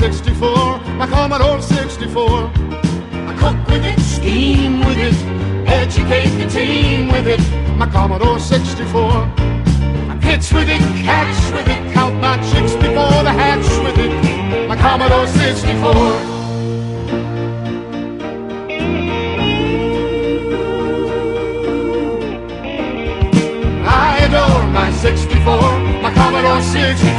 64, my Commodore 64. I cook with it, steam with it, educate the team with it, my Commodore 64. I pitch with it, catch with it, count my chicks before the hatch with it, my Commodore 64. I adore my 64, my Commodore 64.